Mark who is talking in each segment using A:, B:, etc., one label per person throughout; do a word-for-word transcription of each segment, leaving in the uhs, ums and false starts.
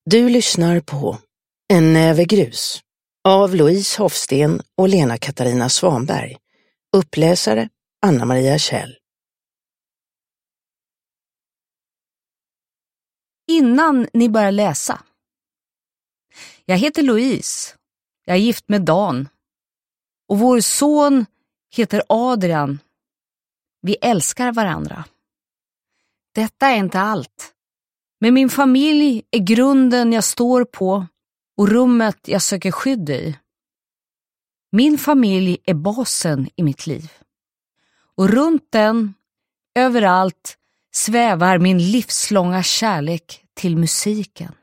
A: Du lyssnar på En näve grus av Louise Hofsten och Lena Katarina Svanberg. Uppläsare Anna-Maria Kjell.
B: Innan ni börjar läsa. Jag heter Louise. Jag är gift med Dan. Och vår son heter Adrian. Vi älskar varandra. Detta är inte allt. Men min familj är grunden jag står på och rummet jag söker skydd i. Min familj är basen i mitt liv. Och runt den, överallt, svävar min livslånga kärlek till musiken.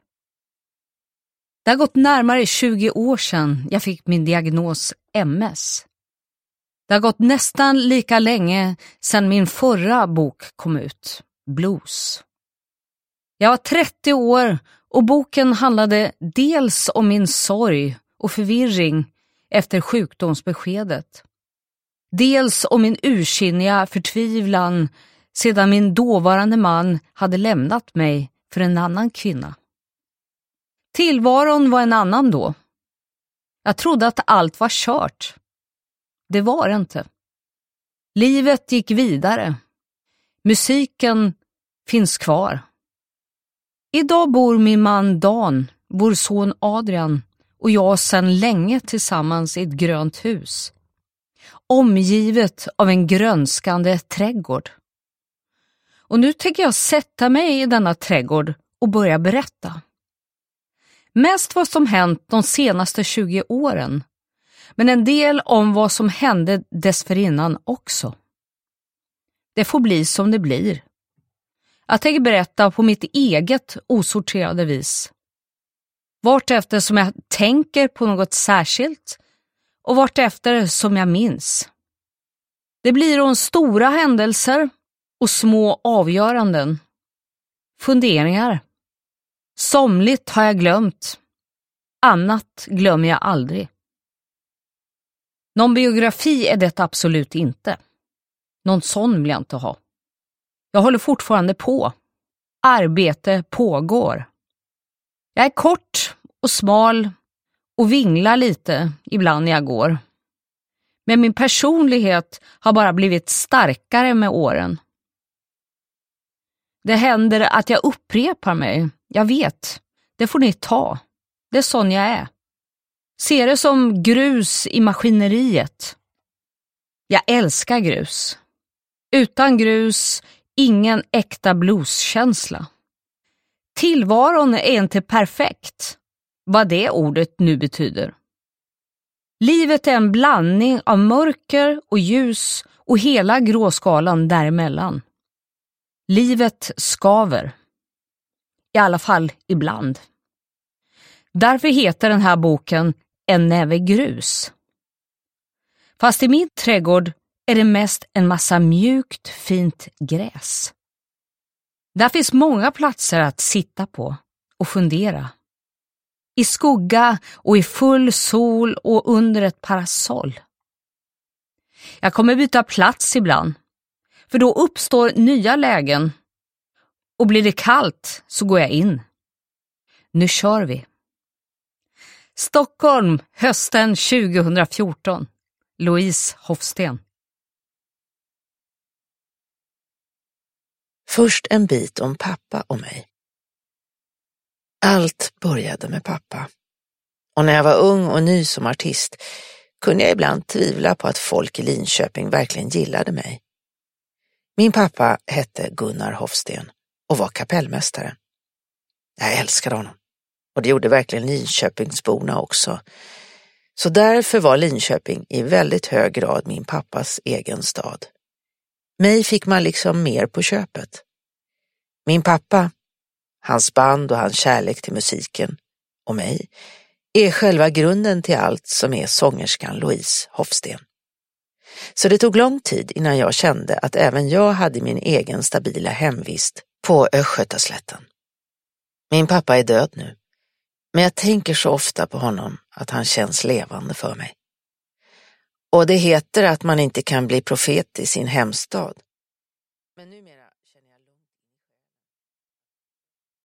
B: Det har gått närmare tjugo år sedan jag fick min diagnos M S. Det har gått nästan lika länge sedan min förra bok kom ut, Blues. Jag var trettio år och boken handlade dels om min sorg och förvirring efter sjukdomsbeskedet. Dels om min ursinniga förtvivlan sedan min dåvarande man hade lämnat mig för en annan kvinna. Tillvaron var en annan då. Jag trodde att allt var kört. Det var det inte. Livet gick vidare. Musiken finns kvar. Idag bor min man Dan, vår son Adrian och jag sedan länge tillsammans i ett grönt hus. Omgivet av en grönskande trädgård. Och nu tänker jag sätta mig i denna trädgård och börja berätta. Mest vad som hänt de senaste tjugo åren. Men en del om vad som hände dessförinnan också. Det får bli som det blir. Jag tänker berätta på mitt eget osorterade vis. Vart efter som jag tänker på något särskilt och vart efter som jag minns. Det blir om stora händelser och små avgöranden. Funderingar. Somligt har jag glömt. Annat glömmer jag aldrig. Någon biografi är det absolut inte. Någon sån vill jag inte ha. Jag håller fortfarande på. Arbete pågår. Jag är kort och smal och vinglar lite ibland när jag går. Men min personlighet har bara blivit starkare med åren. Det händer att jag upprepar mig. Jag vet. Det får ni ta. Det är sån jag är. Se det som grus i maskineriet. Jag älskar grus. Utan grus, ingen äkta blueskänsla. Tillvaron är inte perfekt. Vad det ordet nu betyder. Livet är en blandning av mörker och ljus och hela gråskalan däremellan. Livet skaver. I alla fall ibland. Därför heter den här boken En näve grus. Fast i min trädgård är det mest en massa mjukt fint gräs. Där finns många platser att sitta på och fundera. I skugga och i full sol och under ett parasoll. Jag kommer byta plats ibland. För då uppstår nya lägen. Och blir det kallt så går jag in. Nu kör vi. Stockholm, hösten tjugohundrafjorton. Louise Hofsten.
A: Först en bit om pappa och mig. Allt började med pappa. Och när jag var ung och ny som artist kunde jag ibland tvivla på att folk i Linköping verkligen gillade mig. Min pappa hette Gunnar Hofsten och var kapellmästare. Jag älskade honom. Och det gjorde verkligen Linköpingsborna också. Så därför var Linköping i väldigt hög grad min pappas egen stad. Mig fick man liksom mer på köpet. Min pappa, hans band och hans kärlek till musiken och mig är själva grunden till allt som är sångerskan Louise Hofsten. Så det tog lång tid innan jag kände att även jag hade min egen stabila hemvist på Östgötaslätten. Min pappa är död nu, men jag tänker så ofta på honom att han känns levande för mig. Och det heter att man inte kan bli profet i sin hemstad.